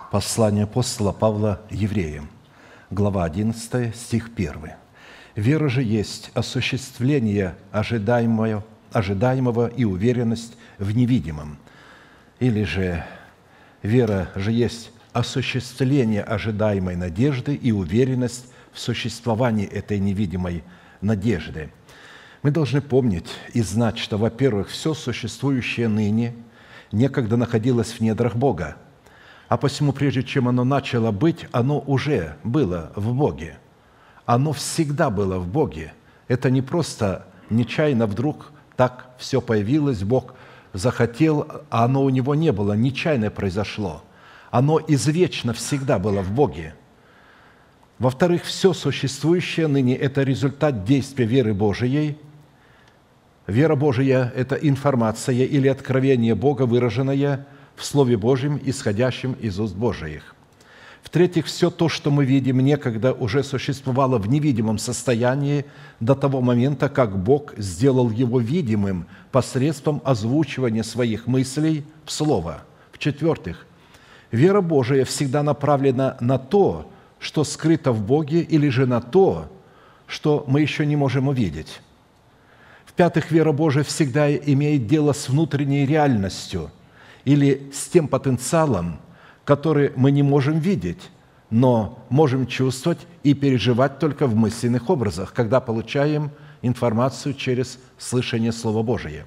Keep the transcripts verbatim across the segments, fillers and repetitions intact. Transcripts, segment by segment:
Послание апостола Павла евреям, глава одиннадцатая, стих первый. «Вера же есть осуществление ожидаемого, ожидаемого и уверенность в невидимом». Или же «Вера же есть осуществление ожидаемой надежды и уверенность в существовании этой невидимой надежды». Мы должны помнить и знать, что, во-первых, все существующее ныне некогда находилось в недрах Бога, а посему, прежде чем оно начало быть, оно уже было в Боге. Оно всегда было в Боге. Это не просто нечаянно вдруг так все появилось, Бог захотел, а оно у Него не было, нечаянно произошло. Оно извечно всегда было в Боге. Во-вторых, все существующее ныне – это результат действия веры Божией. Вера Божия – это информация или откровение Бога, выраженное в Слове Божьем, исходящем из уст Божиих. В-третьих, все то, что мы видим, некогда уже существовало в невидимом состоянии до того момента, как Бог сделал его видимым посредством озвучивания своих мыслей в Слово. В-четвертых, вера Божия всегда направлена на то, что скрыто в Боге, или же на то, что мы еще не можем увидеть. В-пятых, вера Божия всегда имеет дело с внутренней реальностью или с тем потенциалом, который мы не можем видеть, но можем чувствовать и переживать только в мысленных образах, когда получаем информацию через слышание Слова Божия.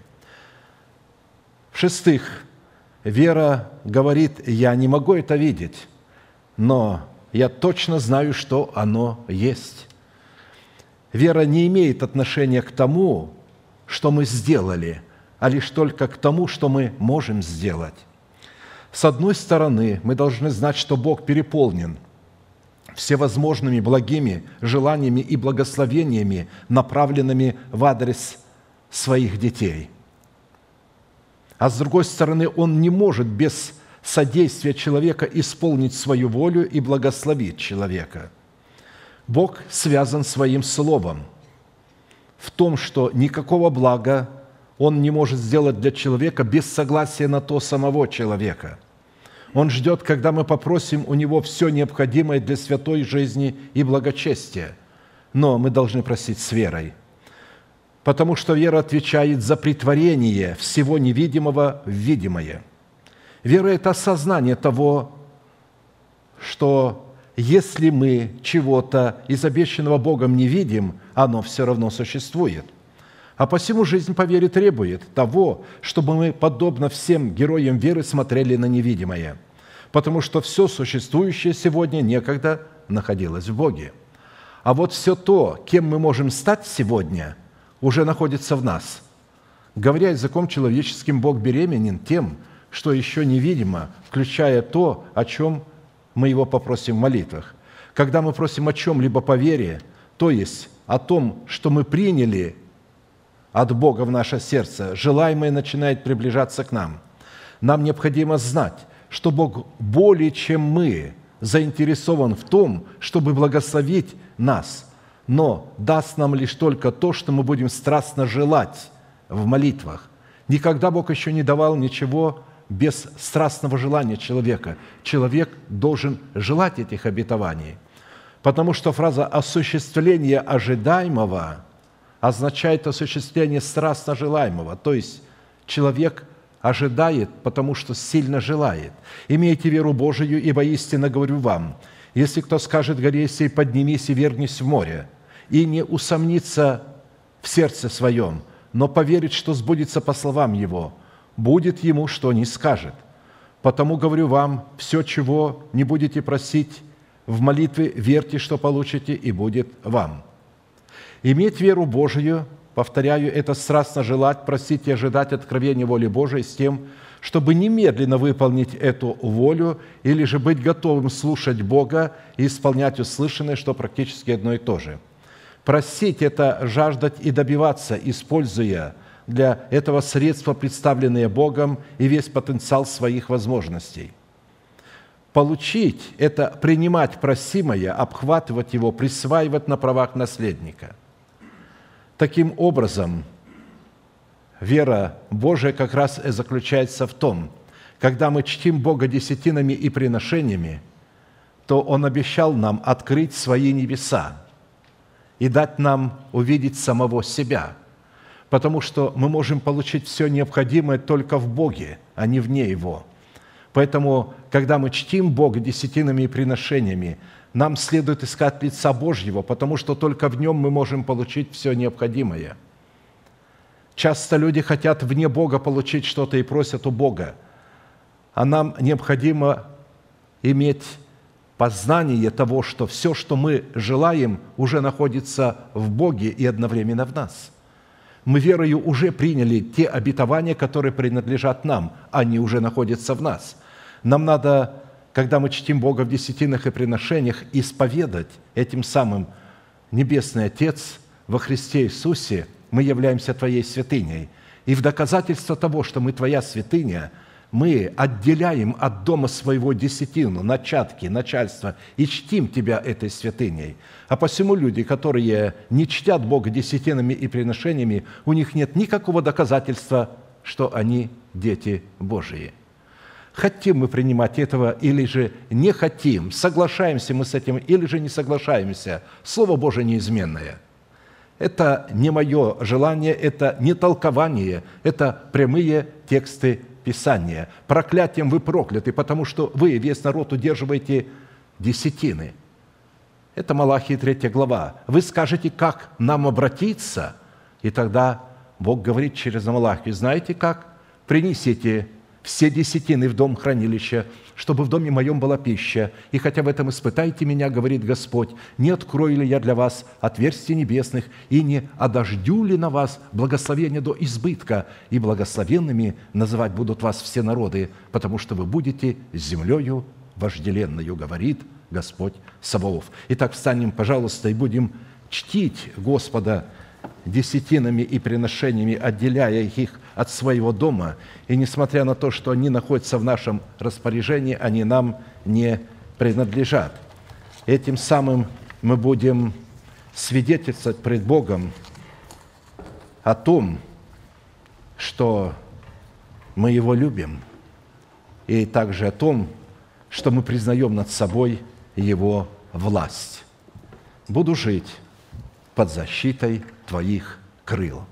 В-шестых, вера говорит: «Я не могу это видеть, но я точно знаю, что оно есть». Вера не имеет отношения к тому, что мы сделали, а лишь только к тому, что мы можем сделать. С одной стороны, мы должны знать, что Бог переполнен всевозможными благими желаниями и благословениями, направленными в адрес своих детей. А с другой стороны, Он не может без содействия человека исполнить свою волю и благословить человека. Бог связан своим Словом в том, что никакого блага Он не может сделать для человека без согласия на то самого человека. Он ждет, когда мы попросим у Него все необходимое для святой жизни и благочестия. Но мы должны просить с верой, потому что вера отвечает за претворение всего невидимого в видимое. Вера – это осознание того, что если мы чего-то из обещанного Богом не видим, оно все равно существует. А посему жизнь по вере требует того, чтобы мы, подобно всем героям веры, смотрели на невидимое, потому что все существующее сегодня некогда находилось в Боге. А вот все то, кем мы можем стать сегодня, уже находится в нас. Говоря языком человеческим, Бог беременен тем, что еще невидимо, включая то, о чем мы Его попросим в молитвах. Когда мы просим о чем-либо по вере, то есть о том, что мы приняли от Бога в наше сердце, желаемое начинает приближаться к нам. Нам необходимо знать, что Бог более чем мы заинтересован в том, чтобы благословить нас, но даст нам лишь только то, что мы будем страстно желать в молитвах. Никогда Бог еще не давал ничего без страстного желания человека. Человек должен желать этих обетований, потому что фраза «осуществление ожидаемого» означает осуществление страстно желаемого, то есть человек ожидает, потому что сильно желает. «Имейте веру Божию, ибо истинно говорю вам, если кто скажет горе сей, поднимись и вернись в море, и не усомнится в сердце своем, но поверит, что сбудется по словам его, будет ему, что не скажет. Потому говорю вам, все, чего не будете просить в молитве, верьте, что получите, и будет вам». Иметь веру Божию, повторяю, это страстно желать, просить и ожидать откровения воли Божией с тем, чтобы немедленно выполнить эту волю или же быть готовым слушать Бога и исполнять услышанное, что практически одно и то же. Просить – это жаждать и добиваться, используя для этого средства, представленные Богом, и весь потенциал своих возможностей. Получить – это принимать просимое, обхватывать его, присваивать на правах наследника. Таким образом, вера Божия как раз и заключается в том, когда мы чтим Бога десятинами и приношениями, то Он обещал нам открыть свои небеса и дать нам увидеть самого себя, потому что мы можем получить все необходимое только в Боге, а не вне Его. Поэтому, когда мы чтим Бога десятинами и приношениями, нам следует искать лица Божьего, потому что только в Нем мы можем получить все необходимое. Часто люди хотят вне Бога получить что-то и просят у Бога, а нам необходимо иметь познание того, что все, что мы желаем, уже находится в Боге и одновременно в нас. Мы верою уже приняли те обетования, которые принадлежат нам, они уже находятся в нас. Нам надо, когда мы чтим Бога в десятинах и приношениях, исповедать этим самым: Небесный Отец, во Христе Иисусе мы являемся Твоей святыней. И в доказательство того, что мы Твоя святыня, мы отделяем от дома своего десятину, начатки, начальство, и чтим Тебя этой святыней. А посему люди, которые не чтят Бога десятинами и приношениями, у них нет никакого доказательства, что они дети Божии. Хотим мы принимать этого или же не хотим, соглашаемся мы с этим или же не соглашаемся, Слово Божие неизменное. Это не мое желание, это не толкование, это прямые тексты Писания. Проклятием вы прокляты, потому что вы, весь народ, удерживаете десятины. Это Малахии третья глава. Вы скажете, как нам обратиться? И тогда Бог говорит через Малахию: знаете как? Принесите все десятины в дом хранилища, чтобы в доме моем была пища. И хотя в этом испытайте меня, говорит Господь, не открою ли я для вас отверстий небесных, и не одождю ли на вас благословение до избытка, и благословенными называть будут вас все народы, потому что вы будете землею вожделенною, говорит Господь Саваоф. Итак, встанем, пожалуйста, и будем чтить Господа десятинами и приношениями, отделяя их от своего дома. И несмотря на то, что они находятся в нашем распоряжении, они нам не принадлежат. Этим самым мы будем свидетельствовать пред Богом о том, что мы Его любим, и также о том, что мы признаем над собой Его власть. Буду жить под защитой Твоих крыл.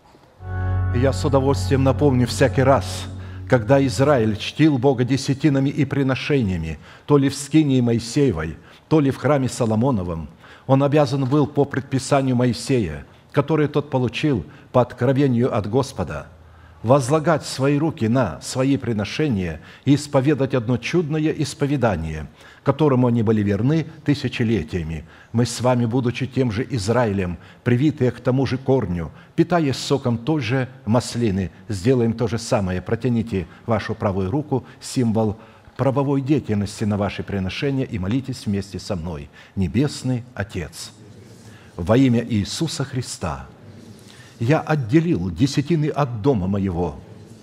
И я с удовольствием напомню всякий раз, когда Израиль чтил Бога десятинами и приношениями, то ли в скинии Моисеевой, то ли в храме Соломоновом, он обязан был по предписанию Моисея, которое тот получил по откровению от Господа, возлагать свои руки на свои приношения и исповедать одно чудное исповедание, которому они были верны тысячелетиями. Мы с вами, будучи тем же Израилем, привитые к тому же корню, питаясь соком той же маслины, сделаем то же самое. Протяните вашу правую руку, символ правовой деятельности на ваши приношения, и молитесь вместе со мной. Небесный Отец, во имя Иисуса Христа я отделил десятины от дома моего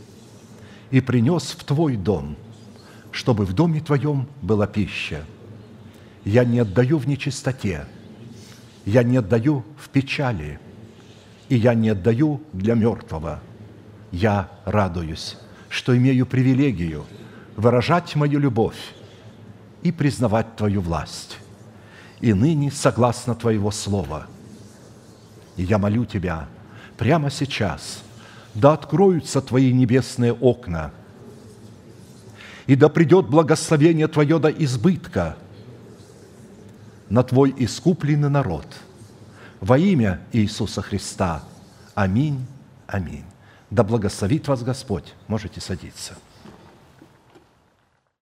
и принес в Твой дом, чтобы в доме Твоем была пища. Я не отдаю в нечистоте, я не отдаю в печали, и я не отдаю для мертвого. Я радуюсь, что имею привилегию выражать мою любовь и признавать Твою власть. И ныне, согласно Твоего слова, я молю Тебя прямо сейчас, да откроются Твои небесные окна, и да придет благословение Твое до избытка на Твой искупленный народ. Во имя Иисуса Христа. Аминь. Аминь. Да благословит вас Господь. Можете садиться.